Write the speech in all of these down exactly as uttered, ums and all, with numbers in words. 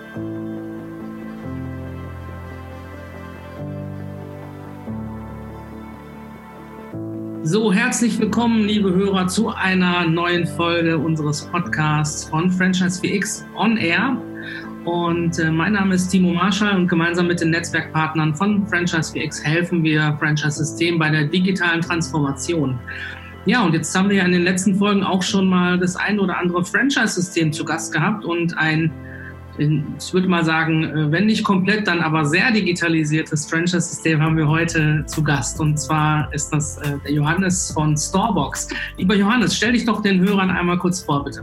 So, herzlich willkommen, liebe Hörer, zu einer neuen Folge unseres Podcasts von Franchise vier X On Air. Und äh, mein Name ist Timo Marschall und gemeinsam mit den Netzwerkpartnern von Franchise vier X helfen wir Franchise-System bei der digitalen Transformation. Ja, und jetzt haben wir ja in den letzten Folgen auch schon mal das ein oder andere Franchise-System zu Gast gehabt und ein, ich würde mal sagen, wenn nicht komplett, dann aber sehr digitalisiertes Franchise-System haben wir heute zu Gast. Und zwar ist das äh, der Johannes von Storebox. Lieber Johannes, stell dich doch den Hörern einmal kurz vor, bitte.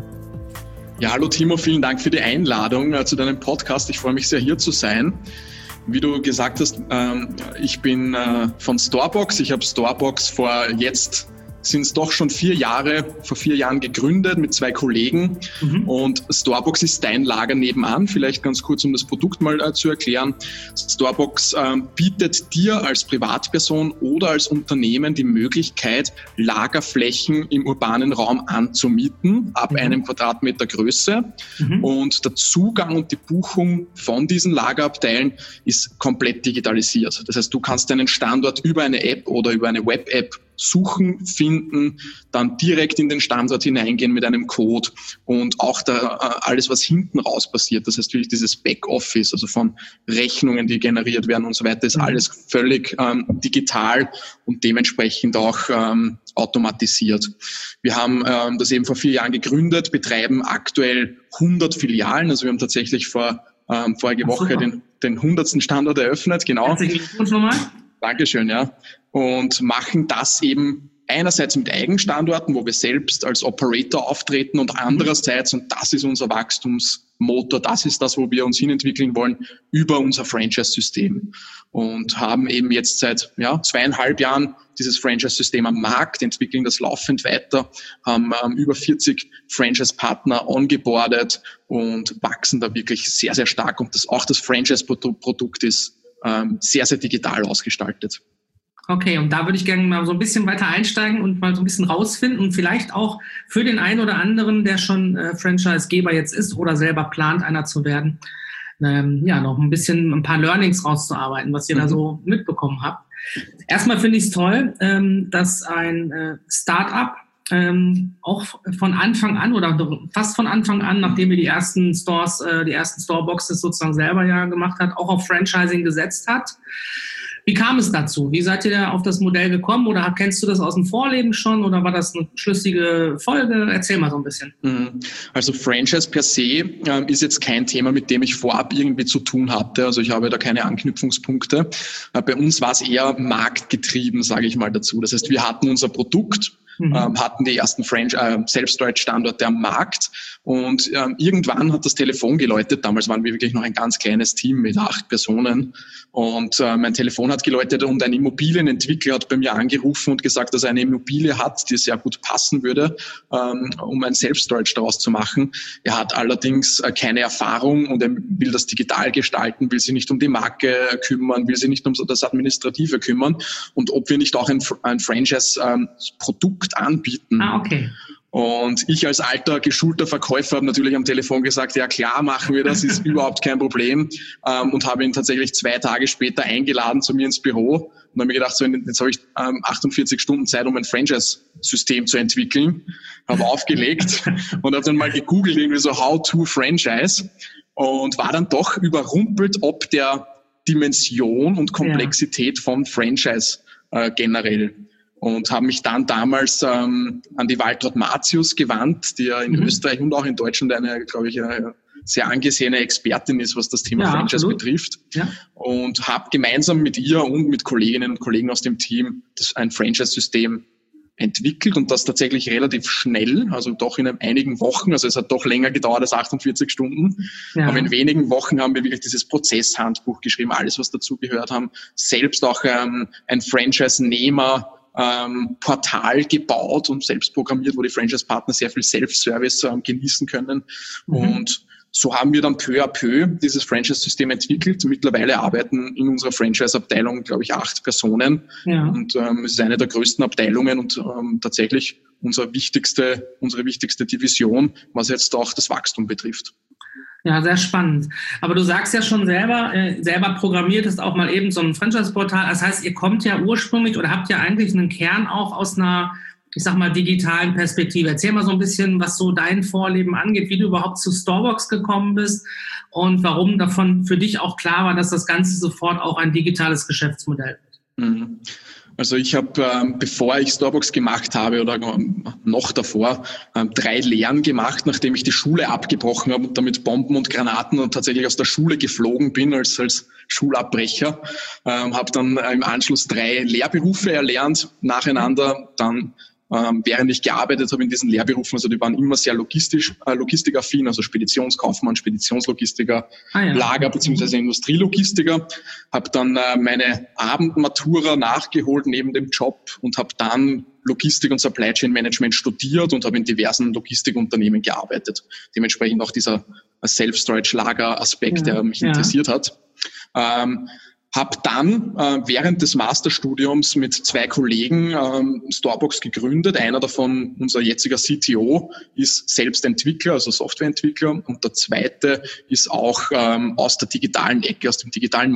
Ja, hallo Timo, vielen Dank für die Einladung äh, zu deinem Podcast. Ich freue mich sehr, hier zu sein. Wie du gesagt hast, ähm, ich bin äh, von Storebox. Ich habe Storebox vor jetzt sind es doch schon vier Jahre, vor vier Jahren gegründet mit zwei Kollegen. Mhm. Und Storebox ist dein Lager nebenan. Vielleicht ganz kurz, um das Produkt mal äh, zu erklären. Storebox äh, bietet dir als Privatperson oder als Unternehmen die Möglichkeit, Lagerflächen im urbanen Raum anzumieten, ab mhm. einem Quadratmeter Größe. Mhm. Und der Zugang und die Buchung von diesen Lagerabteilen ist komplett digitalisiert. Das heißt, du kannst deinen Standort über eine App oder über eine Web-App suchen, finden, dann direkt in den Standort hineingehen mit einem Code und auch da alles, was hinten raus passiert, das heißt wirklich dieses Backoffice, also von Rechnungen, die generiert werden und so weiter, ist alles völlig ähm, digital und dementsprechend auch ähm, automatisiert. Wir haben ähm, das eben vor vier Jahren gegründet, betreiben aktuell hundert Filialen, also wir haben tatsächlich vor ähm, vorige Woche den, den hundertsten Standort eröffnet, genau. Herzlichen Glückwunsch nochmal. Dankeschön, ja. Und machen das eben einerseits mit Eigenstandorten, wo wir selbst als Operator auftreten und andererseits, und das ist unser Wachstumsmotor, das ist das, wo wir uns hinentwickeln wollen, über unser Franchise-System. Und haben eben jetzt seit ja, zweieinhalb Jahren dieses Franchise-System am Markt, entwickeln das laufend weiter, haben ähm, über vierzig Franchise-Partner ongeboardet und wachsen da wirklich sehr, sehr stark. Und das, auch das Franchise-Produkt ist ähm, sehr, sehr digital ausgestaltet. Okay, und da würde ich gerne mal so ein bisschen weiter einsteigen und mal so ein bisschen rausfinden und vielleicht auch für den einen oder anderen, der schon äh, Franchise-Geber jetzt ist oder selber plant, einer zu werden, ähm, ja, noch ein bisschen ein paar Learnings rauszuarbeiten, was ihr mhm. da so mitbekommen habt. Erstmal finde ich es toll, ähm, dass ein äh, Start-up ähm, auch von Anfang an oder fast von Anfang an, nachdem ihr die ersten Stores, äh, die ersten Storeboxes sozusagen selber ja gemacht hat, auch auf Franchising gesetzt hat. Wie kam es dazu? Wie seid ihr da auf das Modell gekommen oder kennst du das aus dem Vorleben schon oder war das eine schlüssige Folge? Erzähl mal so ein bisschen. Also Franchise per se äh, ist jetzt kein Thema, mit dem ich vorab irgendwie zu tun hatte. Also ich habe da keine Anknüpfungspunkte. Äh, bei uns war es eher marktgetrieben, sage ich mal dazu. Das heißt, wir hatten unser Produkt, Mhm. Ähm, hatten die ersten Franch- äh, Self-Storage-Standorte am Markt und ähm, irgendwann hat das Telefon geläutet. Damals waren wir wirklich noch ein ganz kleines Team mit acht Personen und äh, mein Telefon hat geläutet und ein Immobilienentwickler hat bei mir angerufen und gesagt, dass er eine Immobilie hat, die sehr gut passen würde, ähm, um ein Self-Storage daraus zu machen. Er hat allerdings äh, keine Erfahrung und er will das digital gestalten, will sich nicht um die Marke kümmern, will sich nicht um so das Administrative kümmern und ob wir nicht auch ein, ein Franchise-Produkt ähm, anbieten. Ah, okay. Und ich als alter, geschulter Verkäufer habe natürlich am Telefon gesagt, ja klar, machen wir das, ist überhaupt kein Problem. Ähm, und habe ihn tatsächlich zwei Tage später eingeladen zu mir ins Büro und habe mir gedacht, so, jetzt habe ich ähm, achtundvierzig Stunden Zeit, um ein Franchise-System zu entwickeln. Habe aufgelegt und habe dann mal gegoogelt, irgendwie so How to Franchise und war dann doch überrumpelt, ob der Dimension und Komplexität ja. von Franchise äh, generell. Und habe mich dann damals ähm, an die Waltraud Martius gewandt, die ja in mhm. Österreich und auch in Deutschland eine, glaube ich, eine sehr angesehene Expertin ist, was das Thema ja, Franchise absolut. betrifft. Ja. Und habe gemeinsam mit ihr und mit Kolleginnen und Kollegen aus dem Team das, ein Franchise-System entwickelt und das tatsächlich relativ schnell, also doch in einigen Wochen, also es hat doch länger gedauert als achtundvierzig Stunden, ja. aber in wenigen Wochen haben wir wirklich dieses Prozesshandbuch geschrieben, alles, was dazu gehört haben, selbst auch ähm, ein Franchise-Nehmer Ähm, Portal gebaut und selbst programmiert, wo die Franchise-Partner sehr viel Self-Service ähm, genießen können. Mhm. Und so haben wir dann peu à peu dieses Franchise-System entwickelt. Mittlerweile arbeiten in unserer Franchise-Abteilung, glaube ich, acht Personen. Ja. Und ähm, es ist eine der größten Abteilungen und ähm, tatsächlich unsere wichtigste, unsere wichtigste Division, was jetzt auch das Wachstum betrifft. Ja, sehr spannend. Aber du sagst ja schon selber, äh, selber programmiertest auch mal eben so ein Franchise-Portal. Das heißt, ihr kommt ja ursprünglich oder habt ja eigentlich einen Kern auch aus einer, ich sag mal, digitalen Perspektive. Erzähl mal so ein bisschen, was so dein Vorleben angeht, wie du überhaupt zu Storebox gekommen bist und warum davon für dich auch klar war, dass das Ganze sofort auch ein digitales Geschäftsmodell wird. Mhm. Also ich habe, ähm, bevor ich Storebox gemacht habe oder noch davor, ähm, drei Lehren gemacht, nachdem ich die Schule abgebrochen habe und damit Bomben und Granaten und tatsächlich aus der Schule geflogen bin als, als Schulabbrecher. Ähm, habe dann im Anschluss drei Lehrberufe erlernt, nacheinander, dann Ähm, während ich gearbeitet habe in diesen Lehrberufen, also die waren immer sehr logistisch, äh, logistikaffin, also Speditionskaufmann, Speditionslogistiker, ah, ja. Lager- bzw. Industrielogistiker, habe dann äh, meine Abendmatura nachgeholt neben dem Job und habe dann Logistik und Supply Chain Management studiert und habe in diversen Logistikunternehmen gearbeitet. Dementsprechend auch dieser Self-Storage-Lager-Aspekt, ja, der mich ja. interessiert hat. Ähm, Habe dann äh, während des Masterstudiums mit zwei Kollegen ähm, Storebox gegründet. Einer davon, unser jetziger C T O, ist selbst Entwickler, also Softwareentwickler. Und der zweite ist auch ähm, aus der digitalen Ecke, aus dem digitalen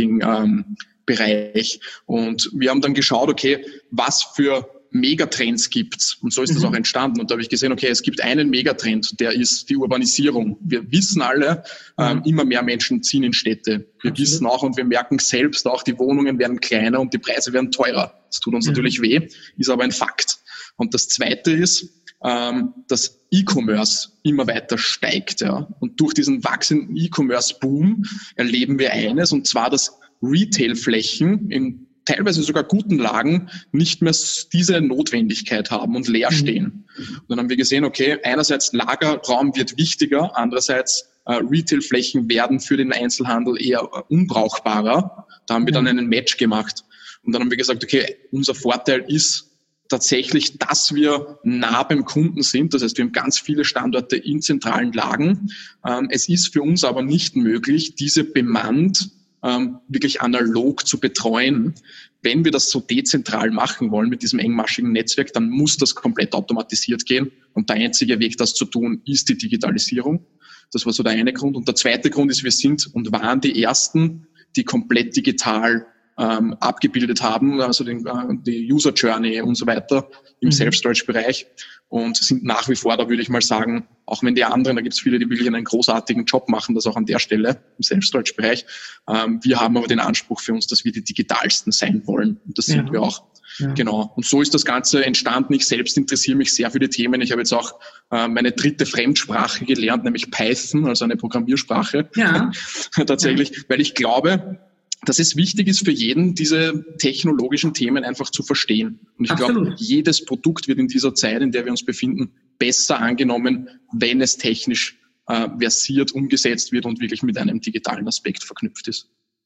Marketing-Bereich. Ähm, und wir haben dann geschaut, okay, was für Megatrends gibt's. Und so ist mhm. das auch entstanden. Und da habe ich gesehen, okay, es gibt einen Megatrend, der ist die Urbanisierung. Wir wissen alle, mhm. ähm, immer mehr Menschen ziehen in Städte. Wir Absolut. wissen auch und wir merken selbst auch, die Wohnungen werden kleiner und die Preise werden teurer. Das tut uns mhm. natürlich weh, ist aber ein Fakt. Und das Zweite ist, ähm, dass E-Commerce immer weiter steigt. Ja. Und durch diesen wachsenden E-Commerce-Boom erleben wir eines, und zwar, dass Retail-Flächen in teilweise sogar guten Lagen nicht mehr diese Notwendigkeit haben und leer stehen. Und dann haben wir gesehen, okay, einerseits Lagerraum wird wichtiger, andererseits äh, Retail-Flächen werden für den Einzelhandel eher äh, unbrauchbarer. Da haben wir dann einen Match gemacht. Und dann haben wir gesagt, okay, unser Vorteil ist tatsächlich, dass wir nah beim Kunden sind. Das heißt, wir haben ganz viele Standorte in zentralen Lagen. Ähm, es ist für uns aber nicht möglich, diese bemannt Ähm, wirklich analog zu betreuen. Wenn wir das so dezentral machen wollen mit diesem engmaschigen Netzwerk, dann muss das komplett automatisiert gehen. Und der einzige Weg, das zu tun, ist die Digitalisierung. Das war so der eine Grund. Und der zweite Grund ist, wir sind und waren die Ersten, die komplett digital ähm, abgebildet haben, also den, äh, die User Journey und so weiter im mhm. Self-Storage-Bereich. Und sind nach wie vor, da würde ich mal sagen, auch wenn die anderen, da gibt es viele, die wirklich einen großartigen Job machen, das auch an der Stelle im Self-Storage-Bereich. Ähm, wir haben aber den Anspruch für uns, dass wir die digitalsten sein wollen. Und das sind ja. wir auch. Ja. Genau. Und so ist das Ganze entstanden. Ich selbst interessiere mich sehr für die Themen. Ich habe jetzt auch äh, meine dritte Fremdsprache gelernt, nämlich Python, also eine Programmiersprache. Ja. Tatsächlich, ja. weil ich glaube, dass es wichtig ist für jeden, diese technologischen Themen einfach zu verstehen. Und ich glaube, jedes Produkt wird in dieser Zeit, in der wir uns befinden, besser angenommen, wenn es technisch äh, versiert, umgesetzt wird und wirklich mit einem digitalen Aspekt verknüpft ist.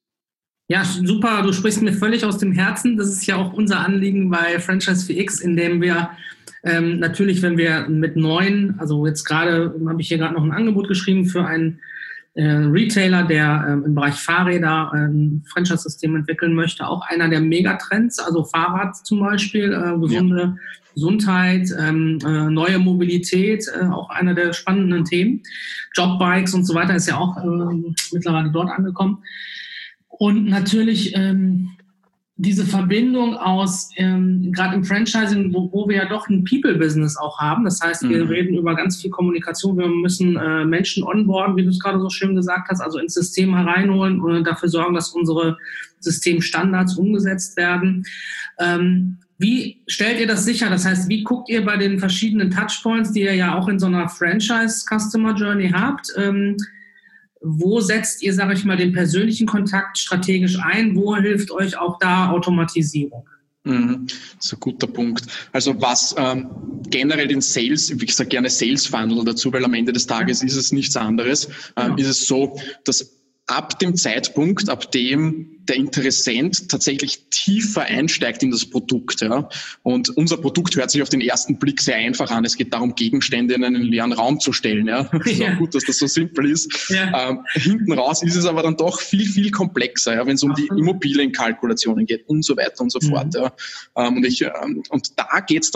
Ja, super. Du sprichst mir völlig aus dem Herzen. Das ist ja auch unser Anliegen bei Franchise vier X, in dem wir ähm, natürlich, wenn wir mit neuen, also jetzt gerade habe ich hier gerade noch ein Angebot geschrieben für einen Retailer, der ähm, im Bereich Fahrräder äh, ein Franchise-System entwickeln möchte, auch einer der Megatrends, also Fahrrad zum Beispiel, äh, gesunde ja. Gesundheit, ähm, äh, neue Mobilität, äh, auch einer der spannenden Themen. Jobbikes und so weiter ist ja auch äh, mittlerweile dort angekommen. Und natürlich ähm, diese Verbindung aus, ähm, gerade im Franchising, wo, wo wir ja doch ein People-Business auch haben. Das heißt, wir mhm. reden über ganz viel Kommunikation. Wir müssen äh, Menschen onboarden, wie du es gerade so schön gesagt hast, also ins System hereinholen und dafür sorgen, dass unsere Systemstandards umgesetzt werden. Ähm, wie stellt ihr das sicher? Das heißt, wie guckt ihr bei den verschiedenen Touchpoints, die ihr ja auch in so einer Franchise-Customer-Journey habt, ähm, wo setzt ihr, sage ich mal, den persönlichen Kontakt strategisch ein? Wo hilft euch auch da Automatisierung? Mhm, das ist ein guter Punkt. Also was ähm, generell den Sales, ich sage gerne Sales Funnel dazu, weil am Ende des Tages ist es nichts anderes, ähm, ja. ist es so, dass ab dem Zeitpunkt, ab dem der Interessent tatsächlich tiefer einsteigt in das Produkt. Ja. Und unser Produkt hört sich auf den ersten Blick sehr einfach an. Es geht darum, Gegenstände in einen leeren Raum zu stellen. Ja. Es ist auch gut, dass das so simpel ist. Ja. Ähm, hinten raus ist es aber dann doch viel, viel komplexer, ja, wenn es um die Immobilienkalkulationen geht und so weiter und so mhm. fort. Ja. Ähm, und, ich, ähm, und da geht es dann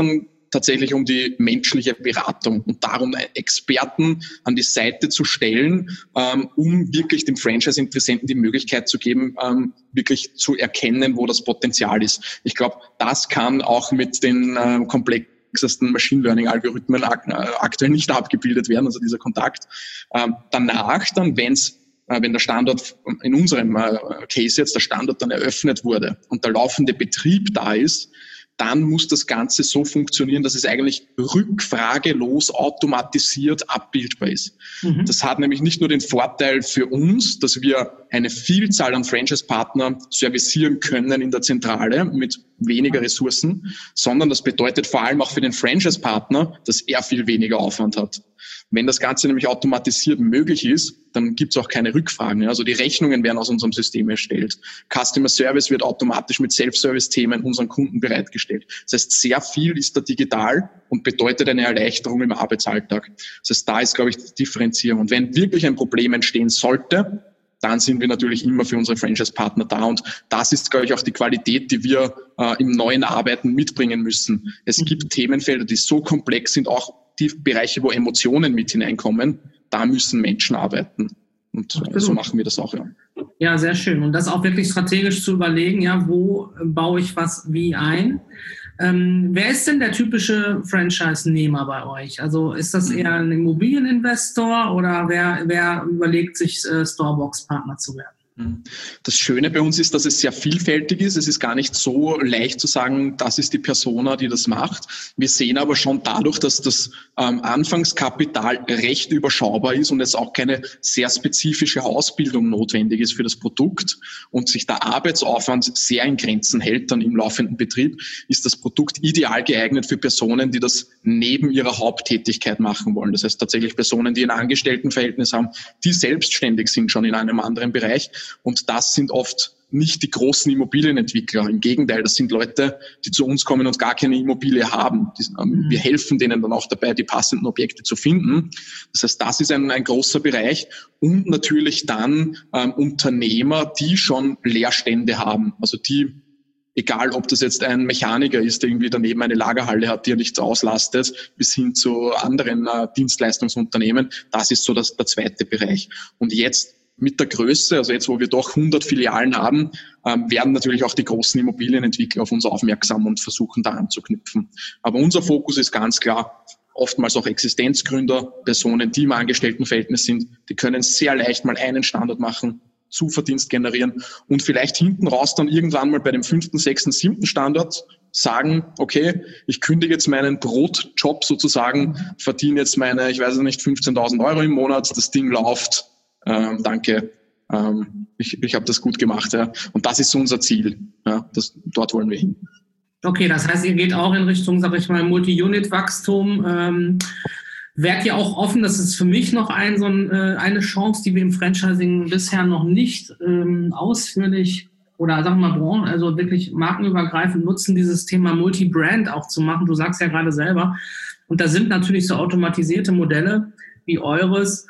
tatsächlich um die menschliche Beratung und darum, Experten an die Seite zu stellen, ähm, um wirklich dem Franchise-Interessenten die Möglichkeit zu geben, ähm, wirklich zu erkennen, wo das Potenzial ist. Ich glaube, das kann auch mit den äh, komplexesten Machine Learning-Algorithmen ak- aktuell nicht abgebildet werden, also dieser Kontakt. Ähm, danach dann, wenn's wenn der Standort, in unserem Case jetzt, der Standort dann eröffnet wurde und der laufende Betrieb da ist, dann muss das Ganze so funktionieren, dass es eigentlich rückfragelos automatisiert abbildbar ist. Mhm. Das hat nämlich nicht nur den Vorteil für uns, dass wir eine Vielzahl an Franchise-Partner servicieren können in der Zentrale mit weniger Ressourcen, sondern das bedeutet vor allem auch für den Franchise-Partner, dass er viel weniger Aufwand hat. Wenn das Ganze nämlich automatisiert möglich ist, dann gibt es auch keine Rückfragen. Also die Rechnungen werden aus unserem System erstellt. Customer Service wird automatisch mit Self-Service-Themen unseren Kunden bereitgestellt. Das heißt, sehr viel ist da digital und bedeutet eine Erleichterung im Arbeitsalltag. Das heißt, da ist, glaube ich, die Differenzierung. Und wenn wirklich ein Problem entstehen sollte, dann sind wir natürlich immer für unsere Franchise-Partner da. Und das ist, glaube ich, auch die Qualität, die wir äh, im neuen Arbeiten mitbringen müssen. Es gibt Themenfelder, die so komplex sind, auch die Bereiche, wo Emotionen mit hineinkommen, da müssen Menschen arbeiten. Und Absolut. So machen wir das auch, ja. Ja, sehr schön. Und das auch wirklich strategisch zu überlegen, ja, wo baue ich was wie ein? Ähm, wer ist denn der typische Franchise-Nehmer bei euch? Also ist das eher ein Immobilieninvestor oder wer, wer überlegt sich, äh, Storebox-Partner zu werden? Das Schöne bei uns ist, dass es sehr vielfältig ist. Es ist gar nicht so leicht zu sagen, das ist die Persona, die das macht. Wir sehen aber schon dadurch, dass das ähm, Anfangskapital recht überschaubar ist und es auch keine sehr spezifische Ausbildung notwendig ist für das Produkt und sich der Arbeitsaufwand sehr in Grenzen hält dann im laufenden Betrieb, ist das Produkt ideal geeignet für Personen, die das neben ihrer Haupttätigkeit machen wollen. Das heißt tatsächlich Personen, die ein Angestelltenverhältnis haben, die selbstständig sind schon in einem anderen Bereich. Und das sind oft nicht die großen Immobilienentwickler. Im Gegenteil, das sind Leute, die zu uns kommen und gar keine Immobilie haben. Die, ähm, mhm. Wir helfen denen dann auch dabei, die passenden Objekte zu finden. Das heißt, das ist ein, ein großer Bereich. Und natürlich dann ähm, Unternehmer, die schon Leerstände haben. Also die, egal ob das jetzt ein Mechaniker ist, der irgendwie daneben eine Lagerhalle hat, die er nichts auslastet, bis hin zu anderen äh, Dienstleistungsunternehmen. Das ist so das, der zweite Bereich. Und jetzt mit der Größe, also jetzt, wo wir doch hundert Filialen haben, ähm, werden natürlich auch die großen Immobilienentwickler auf uns aufmerksam und versuchen da anzuknüpfen. Aber unser Fokus ist ganz klar, oftmals auch Existenzgründer, Personen, die im Angestelltenverhältnis sind, die können sehr leicht mal einen Standort machen, Zuverdienst generieren und vielleicht hinten raus dann irgendwann mal bei dem fünften, sechsten, siebten Standort sagen, okay, ich kündige jetzt meinen Brotjob sozusagen, verdiene jetzt meine, ich weiß nicht, fünfzehntausend Euro im Monat, das Ding läuft. Ähm, danke, ähm, ich, ich habe das gut gemacht. Ja. Und das ist so unser Ziel. Ja. Das, dort wollen wir hin. Okay, das heißt, ihr geht auch in Richtung, sag ich mal, Multi-Unit-Wachstum. Ähm, wärt ihr auch offen, das ist für mich noch ein, so ein, äh, eine Chance, die wir im Franchising bisher noch nicht ähm, ausführlich oder sagen wir mal Branchen, also wirklich markenübergreifend nutzen, dieses Thema Multi-Brand auch zu machen. Du sagst ja gerade selber. Und da sind natürlich so automatisierte Modelle wie eures.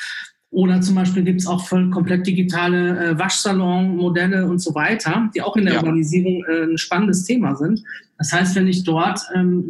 Oder zum Beispiel gibt es auch voll komplett digitale äh, Waschsalon-Modelle und so weiter, die auch in der ja. Urbanisierung äh, ein spannendes Thema sind. Das heißt, wenn ich dort ähm,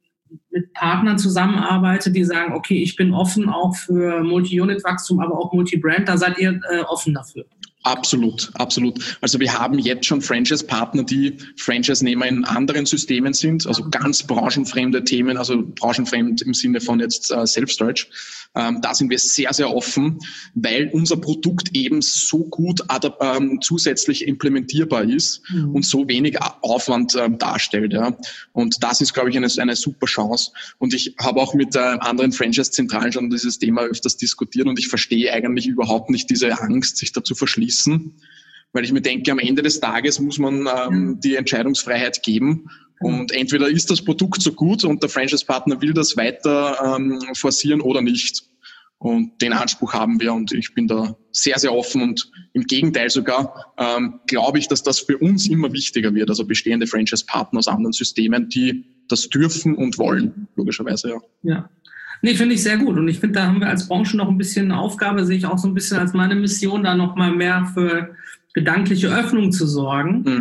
mit Partnern zusammenarbeite, die sagen, okay, ich bin offen auch für Multi-Unit-Wachstum, aber auch Multi-Brand, da seid ihr äh, offen dafür. Absolut, absolut. Also wir haben jetzt schon Franchise-Partner, die Franchise-Nehmer in anderen Systemen sind, also ganz branchenfremde Themen, also branchenfremd im Sinne von jetzt äh, Self-Storage. Ähm, da sind wir sehr, sehr offen, weil unser Produkt eben so gut adap- ähm, zusätzlich implementierbar ist mhm. und so wenig Aufwand ähm, darstellt. Ja. Und das ist, glaube ich, eine, eine super Chance. Und ich habe auch mit äh, anderen Franchise-Zentralen schon dieses Thema öfters diskutiert und ich verstehe eigentlich überhaupt nicht diese Angst, sich dazu verschließen. Weil ich mir denke, am Ende des Tages muss man ähm, die Entscheidungsfreiheit geben. Und entweder ist das Produkt so gut und der Franchise-Partner will das weiter ähm, forcieren oder nicht. Und den Anspruch haben wir und ich bin da sehr, sehr offen und im Gegenteil sogar ähm, glaube ich, dass das für uns immer wichtiger wird, also bestehende Franchise-Partner aus anderen Systemen, die das dürfen und wollen, logischerweise, ja. Ja. Nee, finde ich sehr gut. Und ich finde, da haben wir als Branche noch ein bisschen eine Aufgabe, sehe ich auch so ein bisschen als meine Mission, da noch mal mehr für gedankliche Öffnung zu sorgen. Mhm.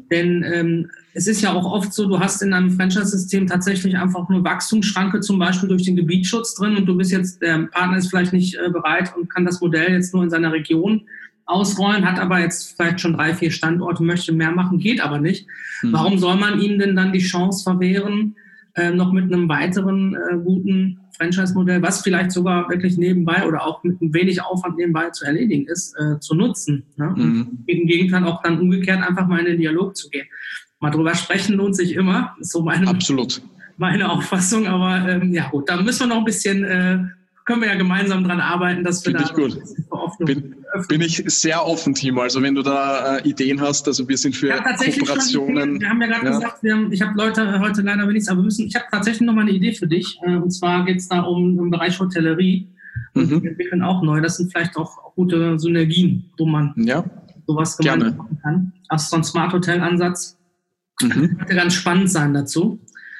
Denn ähm, es ist ja auch oft so, du hast in einem Franchise-System tatsächlich einfach nur Wachstumsschranke, zum Beispiel durch den Gebietsschutz drin, und du bist jetzt, der Partner ist vielleicht nicht äh, bereit und kann das Modell jetzt nur in seiner Region ausrollen, hat aber jetzt vielleicht schon drei, vier Standorte, möchte mehr machen, geht aber nicht. Mhm. Warum soll man ihnen denn dann die Chance verwehren, äh, noch mit einem weiteren äh, guten Franchise-Modell, was vielleicht sogar wirklich nebenbei oder auch mit ein wenig Aufwand nebenbei zu erledigen ist, äh, zu nutzen. Ne? Mhm. Und im Gegenteil auch dann umgekehrt einfach mal in den Dialog zu gehen. Mal drüber sprechen lohnt sich immer, ist so meine, Absolut. meine Auffassung. Aber ähm, ja gut, da müssen wir noch ein bisschen, äh, können wir ja gemeinsam dran arbeiten, dass wir Find da ich gut. Bin, bin ich sehr offen, Timo. Also wenn du da äh, Ideen hast, also wir sind für ja, Kooperationen. Schon, wir haben ja gerade ja. gesagt, wir haben, ich habe Leute heute leider wenig, aber wir müssen, ich habe tatsächlich noch mal eine Idee für dich. Äh, und zwar geht es da um den Bereich Hotellerie. Und mhm. wir entwickeln auch neu. Das sind vielleicht auch gute Synergien, wo man ja. sowas gemeinsam machen kann. Also so ein Smart Hotel Ansatz. Mhm. Könnte ganz spannend sein dazu.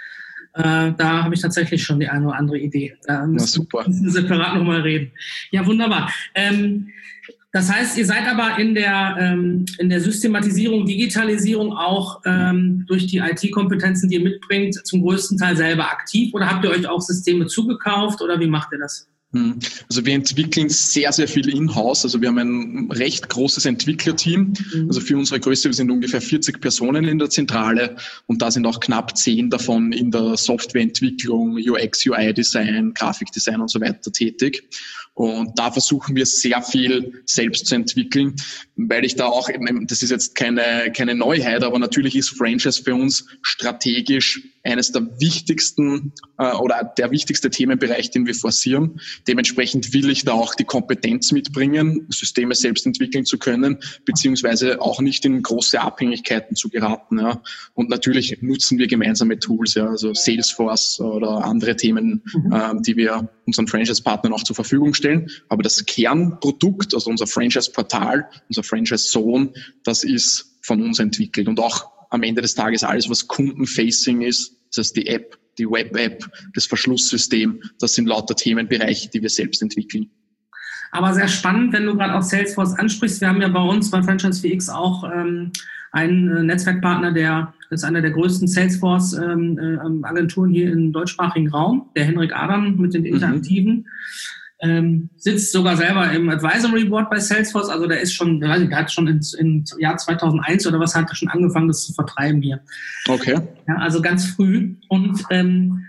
Äh, da habe ich tatsächlich schon die eine oder andere Idee. Da müssen, super. müssen wir separat nochmal reden. Ja, wunderbar. Ähm, das heißt, ihr seid aber in der, ähm, in der Systematisierung, Digitalisierung auch ähm, durch die I T-Kompetenzen, die ihr mitbringt, zum größten Teil selber aktiv, oder habt ihr euch auch Systeme zugekauft, oder wie macht ihr das? Also wir entwickeln sehr, sehr viel in-house. Also wir haben ein recht großes Entwicklerteam. Mhm. Also für unsere Größe, wir sind ungefähr vierzig Personen in der Zentrale, und da sind auch knapp zehn davon in der Softwareentwicklung, U X, U I-Design, Grafikdesign und so weiter tätig. Und da versuchen wir sehr viel selbst zu entwickeln, weil ich da auch, das ist jetzt keine, keine Neuheit, aber natürlich ist Franchise für uns strategisch eines der wichtigsten äh, oder der wichtigste Themenbereich, den wir forcieren. Dementsprechend will ich da auch die Kompetenz mitbringen, Systeme selbst entwickeln zu können, beziehungsweise auch nicht in große Abhängigkeiten zu geraten. Ja. Und natürlich nutzen wir gemeinsame Tools, ja, also Salesforce oder andere Themen, mhm. äh, die wir unseren Franchise-Partnern auch zur Verfügung stellen. Aber das Kernprodukt, also unser Franchise-Portal, unser Franchise-Zone, das ist von uns entwickelt. Und auch am Ende des Tages alles, was Kunden-facing ist, das heißt die App, die Web-App, das Verschlusssystem, das sind lauter Themenbereiche, die wir selbst entwickeln. Aber sehr spannend, wenn du gerade auch Salesforce ansprichst. Wir haben ja bei uns bei Franchise V X auch ähm, einen äh, Netzwerkpartner, der ist einer der größten Salesforce-Agenturen ähm, äh, hier im deutschsprachigen Raum, der Henrik Adam mit den Interaktiven. Mhm. Ähm, sitzt sogar selber im Advisory Board bei Salesforce, also der ist schon, weiß ich, der hat schon im Jahr zweitausendeins oder was, hat er schon angefangen, das zu vertreiben hier. Okay. Ja, also ganz früh. Und ähm,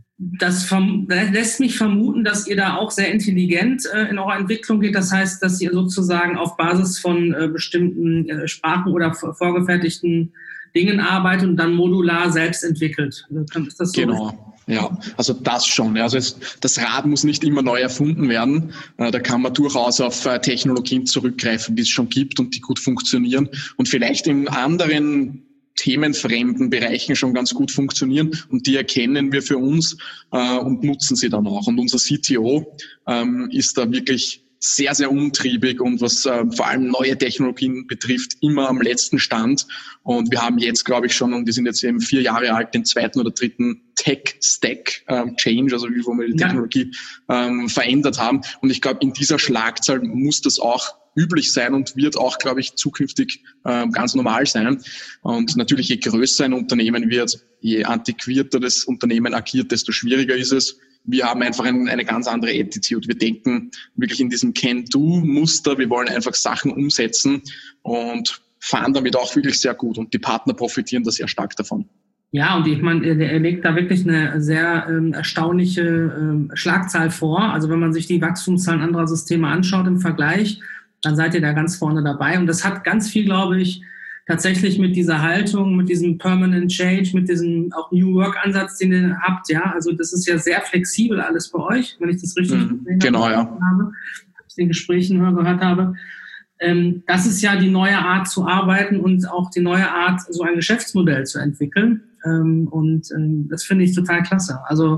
das verm- lässt mich vermuten, dass ihr da auch sehr intelligent äh, in eurer Entwicklung geht. Das heißt, dass ihr sozusagen auf Basis von äh, bestimmten äh, Sprachen oder v- vorgefertigten Dingen arbeitet und dann modular selbst entwickelt. Ist das so? Genau. Ja, also das schon. Also es, das Rad muss nicht immer neu erfunden werden. Äh, da kann man durchaus auf äh, Technologien zurückgreifen, die es schon gibt und die gut funktionieren und vielleicht in anderen themenfremden Bereichen schon ganz gut funktionieren, und die erkennen wir für uns äh, und nutzen sie dann auch. Und unser C T O ähm, ist da wirklich sehr, sehr umtriebig und was äh, vor allem neue Technologien betrifft, immer am letzten Stand. Und wir haben jetzt, glaube ich, schon, und wir sind jetzt eben vier Jahre alt, den zweiten oder dritten Tech-Stack-Change, ähm, also wie wir die Technologie ähm, verändert haben. Und ich glaube, in dieser Schlagzahl muss das auch üblich sein und wird auch, glaube ich, zukünftig äh, ganz normal sein. Und natürlich, je größer ein Unternehmen wird, je antiquierter das Unternehmen agiert, desto schwieriger ist es. Wir haben einfach ein, eine ganz andere Attitude. Wir denken wirklich in diesem Can-Do-Muster. Wir wollen einfach Sachen umsetzen und fahren damit auch wirklich sehr gut. Und die Partner profitieren da sehr stark davon. Ja, und ich meine, er legt da wirklich eine sehr ähm, erstaunliche ähm, Schlagzahl vor. Also wenn man sich die Wachstumszahlen anderer Systeme anschaut im Vergleich, dann seid ihr da ganz vorne dabei. Und das hat ganz viel, glaube ich, tatsächlich mit dieser Haltung, mit diesem Permanent Change, mit diesem auch New Work-Ansatz, den ihr habt. Ja, also das ist ja sehr flexibel alles bei euch, wenn ich das richtig mhm, gesehen genau, habe, ja. aus den Gesprächen gehört habe. Ähm, das ist ja die neue Art zu arbeiten und auch die neue Art, so ein Geschäftsmodell zu entwickeln. Ähm, und ähm, das finde ich total klasse. Also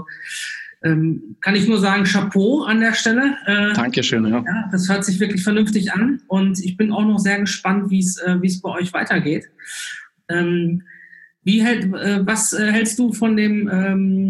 Ähm, kann ich nur sagen, Chapeau an der Stelle. Äh, Dankeschön, ja. ja. Das hört sich wirklich vernünftig an und ich bin auch noch sehr gespannt, wie es äh, wie es bei euch weitergeht. Ähm, wie hält, äh, was äh, hältst du von dem ähm,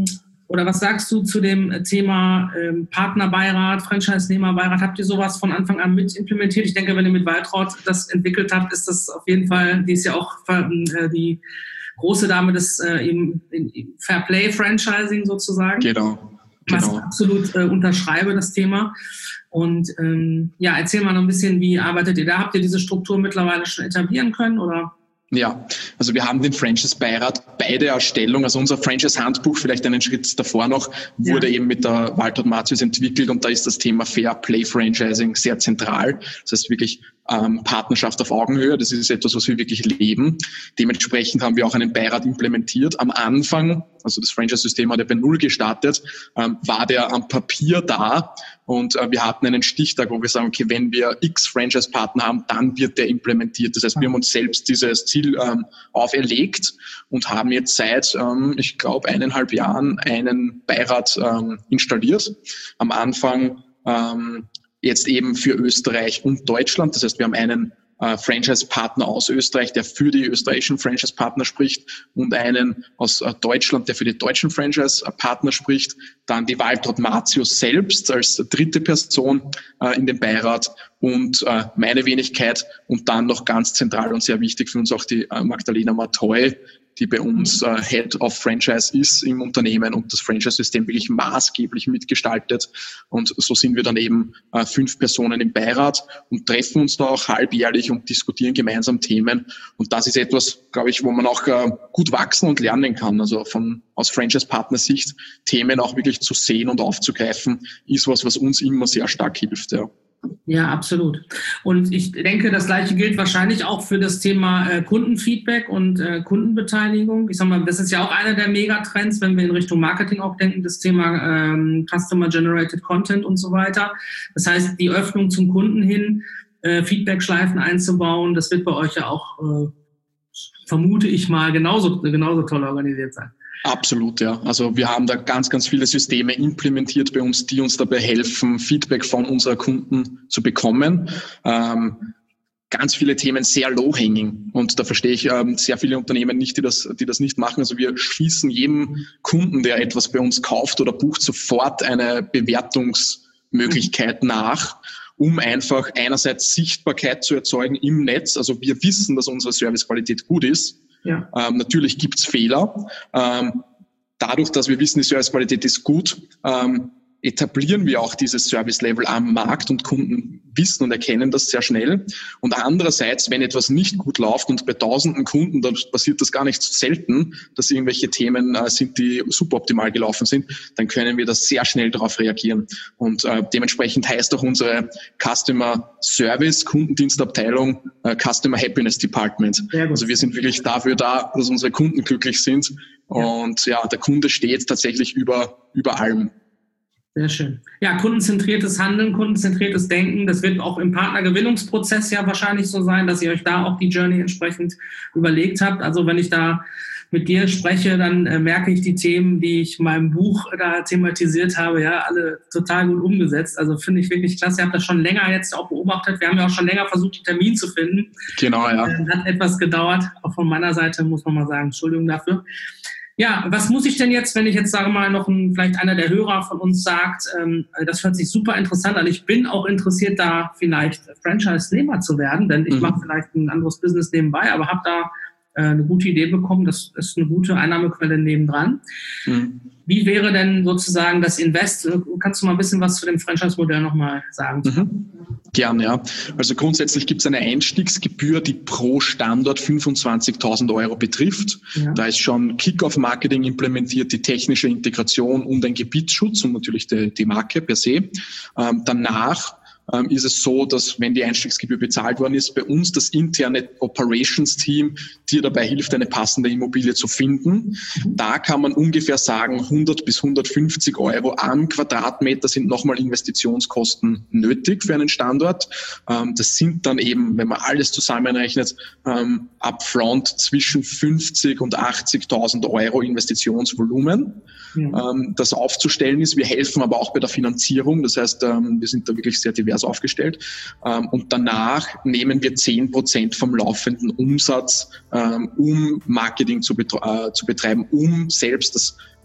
Oder was sagst du zu dem Thema ähm, Partnerbeirat, Franchise-Nehmerbeirat? Habt ihr sowas von Anfang an mit implementiert? Ich denke, wenn ihr mit Waltraud das entwickelt habt, ist das auf jeden Fall, die ist ja auch äh, die große Dame des äh, im, im Fairplay-Franchising sozusagen. Genau. Was genau. ich absolut äh, unterschreibe, das Thema. Und ähm, ja, erzähl mal noch ein bisschen, wie arbeitet ihr da? Habt ihr diese Struktur mittlerweile schon etablieren können, oder? Ja, also wir haben den Franchise-Beirat bei der Erstellung, also unser Franchise-Handbuch, vielleicht einen Schritt davor noch, wurde ja. eben mit der Waltraud Mathius entwickelt und da ist das Thema Fair Play Franchising sehr zentral. Das heißt wirklich ähm, Partnerschaft auf Augenhöhe, das ist etwas, was wir wirklich leben. Dementsprechend haben wir auch einen Beirat implementiert. Am Anfang, also das Franchise-System hat ja bei Null gestartet, ähm, war der am Papier da und äh, wir hatten einen Stichtag, wo wir sagen, okay, wenn wir X Franchise-Partner haben, dann wird der implementiert. Das heißt, wir haben uns selbst dieses Ziel ähm, auferlegt und haben jetzt seit, ähm, ich glaube, eineinhalb Jahren einen Beirat ähm, installiert. Am Anfang ähm, jetzt eben für Österreich und Deutschland. Das heißt, wir haben einen äh, Franchise-Partner aus Österreich, der für die österreichischen Franchise-Partner spricht und einen aus äh, Deutschland, der für die deutschen Franchise-Partner spricht. Dann die Waltraud Mathius selbst als dritte Person äh, in dem Beirat und äh, meine Wenigkeit und dann noch ganz zentral und sehr wichtig für uns auch die äh, Magdalena Matoy, die bei uns äh, Head of Franchise ist im Unternehmen und das Franchise-System wirklich maßgeblich mitgestaltet. Und so sind wir dann eben äh, fünf Personen im Beirat und treffen uns da auch halbjährlich und diskutieren gemeinsam Themen. Und das ist etwas, glaube ich, wo man auch äh, gut wachsen und lernen kann. Also von aus Franchise-Partner-Sicht Themen auch wirklich zu sehen und aufzugreifen, ist was, was uns immer sehr stark hilft. Ja. Ja, absolut. Und ich denke, das Gleiche gilt wahrscheinlich auch für das Thema äh, Kundenfeedback und äh, Kundenbeteiligung. Ich sag mal, das ist ja auch einer der Megatrends, wenn wir in Richtung Marketing auch denken, das Thema ähm, Customer Generated Content und so weiter. Das heißt, die Öffnung zum Kunden hin, äh, Feedback-Schleifen einzubauen, das wird bei euch ja auch, äh, vermute ich mal, genauso, genauso toll organisiert sein. Absolut, ja. Also wir haben da ganz, ganz viele Systeme implementiert bei uns, die uns dabei helfen, Feedback von unseren Kunden zu bekommen. Ähm, ganz viele Themen sehr low-hanging und da verstehe ich ähm, sehr viele Unternehmen nicht, die das, die das nicht machen. Also wir schießen jedem Kunden, der etwas bei uns kauft oder bucht, sofort eine Bewertungsmöglichkeit mhm. nach, um einfach einerseits Sichtbarkeit zu erzeugen im Netz. Also wir wissen, dass unsere Servicequalität gut ist. Ja. Ähm, natürlich gibt's Fehler. Ähm, dadurch, dass wir wissen, die Servicequalität ist gut, ähm, etablieren wir auch dieses Service-Level am Markt und Kunden wissen und erkennen das sehr schnell. Und andererseits, wenn etwas nicht gut läuft und bei tausenden Kunden, dann passiert das gar nicht so selten, dass irgendwelche Themen äh, sind, die suboptimal gelaufen sind, dann können wir das sehr schnell darauf reagieren. Und äh, dementsprechend heißt auch unsere Customer Service, Kundendienstabteilung, äh, Customer Happiness Department. Also wir sind wirklich dafür da, dass unsere Kunden glücklich sind. Ja. Und ja, der Kunde steht tatsächlich über, über allem. Sehr schön. Ja, kundenzentriertes Handeln, kundenzentriertes Denken, das wird auch im Partnergewinnungsprozess ja wahrscheinlich so sein, dass ihr euch da auch die Journey entsprechend überlegt habt. Also wenn ich da mit dir spreche, dann äh, merke ich die Themen, die ich in meinem Buch da thematisiert habe, ja, alle total gut umgesetzt. Also finde ich wirklich klasse. Ihr habt das schon länger jetzt auch beobachtet. Wir haben ja auch schon länger versucht, den Termin zu finden. Genau, ja. Äh, hat etwas gedauert. Auch von meiner Seite muss man mal sagen, Entschuldigung dafür. Ja, was muss ich denn jetzt, wenn ich jetzt, sage mal, noch ein, vielleicht einer der Hörer von uns sagt, ähm, das hört sich super interessant an. Ich bin auch interessiert, da vielleicht Franchise-Nehmer zu werden, denn ich mhm. mache vielleicht ein anderes Business nebenbei, aber habe da äh, eine gute Idee bekommen. Das ist eine gute Einnahmequelle nebendran. Mhm. Wie wäre denn sozusagen das Invest? Kannst du mal ein bisschen was zu dem Franchise-Modell nochmal sagen? Mhm. Gern, ja. Also grundsätzlich gibt es eine Einstiegsgebühr, die pro Standort fünfundzwanzigtausend Euro betrifft. Ja. Da ist schon Kick-Off-Marketing implementiert, die technische Integration und ein Gebietsschutz und natürlich die, die Marke per se. Ähm, danach ähm, ist es so, dass wenn die Einstiegsgebühr bezahlt worden ist, bei uns das interne Operations-Team dir dabei hilft, eine passende Immobilie zu finden. Mhm. Da kann man ungefähr sagen, hundert bis hundertfünfzig Euro am Quadratmeter sind nochmal Investitionskosten nötig für einen Standort. Ähm, das sind dann eben, wenn man alles zusammenrechnet, ähm, upfront zwischen fünfzig und achtzigtausend Euro Investitionsvolumen. Mhm. Ähm, das aufzustellen ist. Wir helfen aber auch bei der Finanzierung. Das heißt, ähm, wir sind da wirklich sehr divers aufgestellt. Ähm, und danach nehmen wir zehn Prozent vom laufenden Umsatz, ähm, um Marketing zu, betre- äh, zu betreiben, um selbst das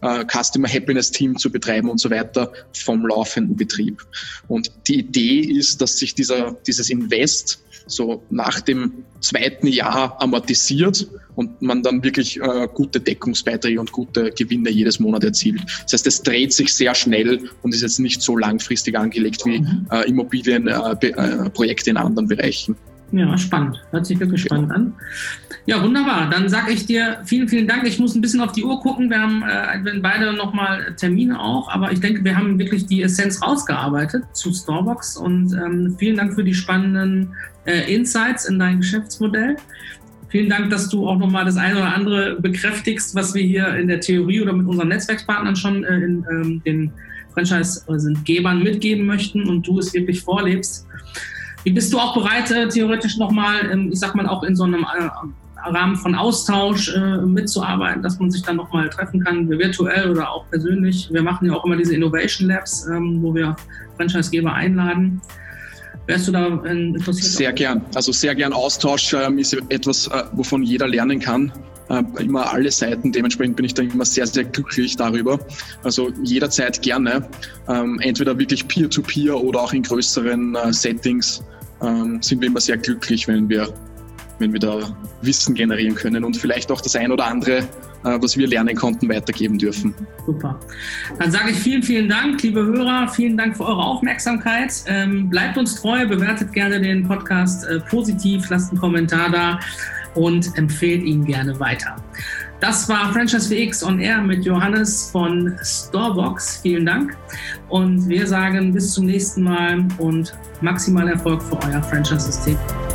äh, Customer Happiness Team zu betreiben und so weiter vom laufenden Betrieb. Und die Idee ist, dass sich dieser, dieses Invest so nach dem zweiten Jahr amortisiert und man dann wirklich äh, gute Deckungsbeiträge und gute Gewinne jedes Monat erzielt. Das heißt, es dreht sich sehr schnell und ist jetzt nicht so langfristig angelegt wie äh, Immobilienprojekte äh, in anderen Bereichen. Ja, spannend. Hört sich wirklich spannend ja. an. Ja, wunderbar. Dann sage ich dir vielen, vielen Dank. Ich muss ein bisschen auf die Uhr gucken. Wir haben äh, beide nochmal Termine auch, aber ich denke, wir haben wirklich die Essenz rausgearbeitet zu Storebox und ähm, vielen Dank für die spannenden äh, Insights in dein Geschäftsmodell. Vielen Dank, dass du auch nochmal das eine oder andere bekräftigst, was wir hier in der Theorie oder mit unseren Netzwerkspartnern schon äh, in ähm, den Franchise-Gebern mitgeben möchten und du es wirklich vorlebst. Wie bist du auch bereit, äh, theoretisch nochmal, ähm, ich sag mal, auch in so einem äh, Rahmen von Austausch äh, mitzuarbeiten, dass man sich dann nochmal treffen kann, virtuell oder auch persönlich? Wir machen ja auch immer diese Innovation Labs, ähm, wo wir Franchisegeber einladen. Wärst du da äh, interessiert? Sehr gern. Also sehr gern. Austausch ähm, ist etwas, äh, wovon jeder lernen kann. Äh, immer alle Seiten. Dementsprechend bin ich da immer sehr, sehr glücklich darüber. Also jederzeit gerne. Ähm, entweder wirklich Peer-to-Peer oder auch in größeren äh, Settings ähm, sind wir immer sehr glücklich, wenn wir, wenn wir da Wissen generieren können und vielleicht auch das ein oder andere, äh, was wir lernen konnten, weitergeben dürfen. Super. Dann sage ich vielen, vielen Dank, liebe Hörer. Vielen Dank für eure Aufmerksamkeit. Ähm, bleibt uns treu, bewertet gerne den Podcast äh, positiv, lasst einen Kommentar da und empfehlt ihn gerne weiter. Das war Franchise V X on Air mit Johannes von Storebox. Vielen Dank und wir sagen bis zum nächsten Mal und maximalen Erfolg für euer Franchise-System.